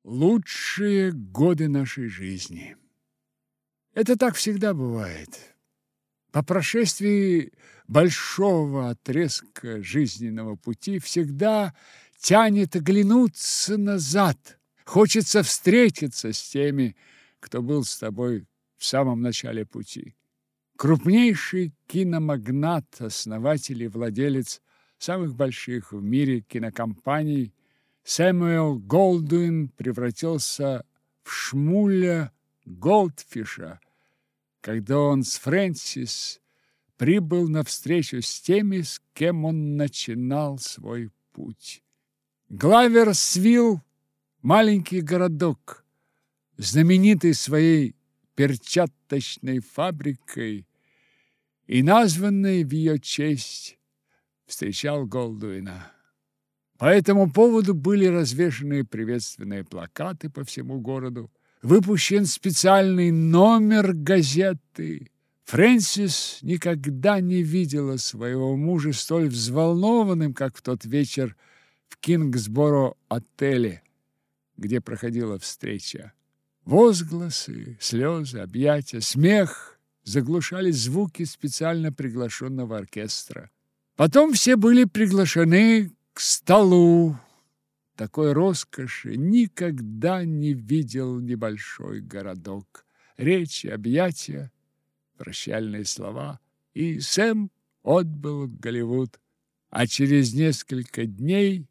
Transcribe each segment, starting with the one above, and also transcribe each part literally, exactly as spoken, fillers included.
Лучшие годы нашей жизни. Это так всегда бывает. По прошествии большого отрезка жизненного пути всегда тянет оглянуться назад. Хочется встретиться с теми, кто был с тобой в самом начале пути. Крупнейший киномагнат, основатель и владелец самых больших в мире кинокомпаний Сэмюэл Голдуин превратился в Шмуля Голдфиша, когда он с Фрэнсис прибыл на встречу с теми, с кем он начинал свой путь. Главерсвилл – маленький городок, знаменитый своей перчаточной фабрикой и названный в ее честь, встречал Голдуина. По этому поводу были развешаны приветственные плакаты по всему городу, выпущен специальный номер газеты. Фрэнсис никогда не видела своего мужа столь взволнованным, как в тот вечер в Кингсборо-отеле, где проходила встреча. Возгласы, слезы, объятия, смех заглушали звуки специально приглашенного оркестра. Потом все были приглашены к столу. Такой роскоши никогда не видел небольшой городок. Речи, объятия, прощальные слова. И Сэм отбыл в Голливуд. А через несколько дней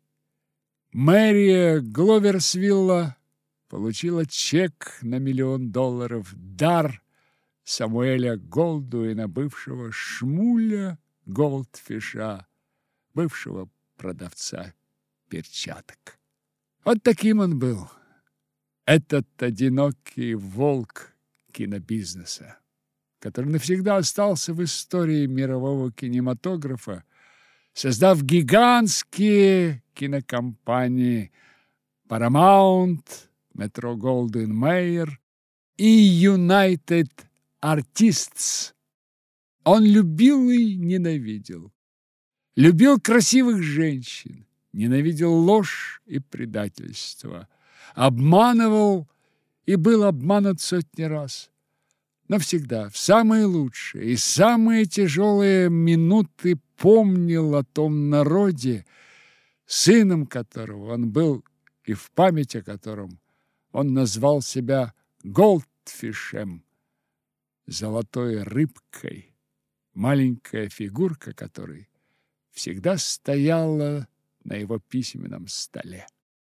мэрия Гловерсвилла получила чек на миллион долларов, дар Самуэля Голдуина, бывшего Шмуля Голдфиша, бывшего продавца перчаток. Вот таким он был, этот одинокий волк кинобизнеса, который навсегда остался в истории мирового кинематографа, создав гигантские кинокомпании Paramount, Metro-Goldwyn-Mayer и United Artists. Он любил и ненавидел. Любил красивых женщин, ненавидел ложь и предательство, обманывал и был обманут сотни раз. Но всегда, в самые лучшие и самые тяжелые минуты помнил о том народе, сыном которого он был и в память о котором он назвал себя Голдфишем, золотой рыбкой, маленькая фигурка которой всегда стояла на его письменном столе.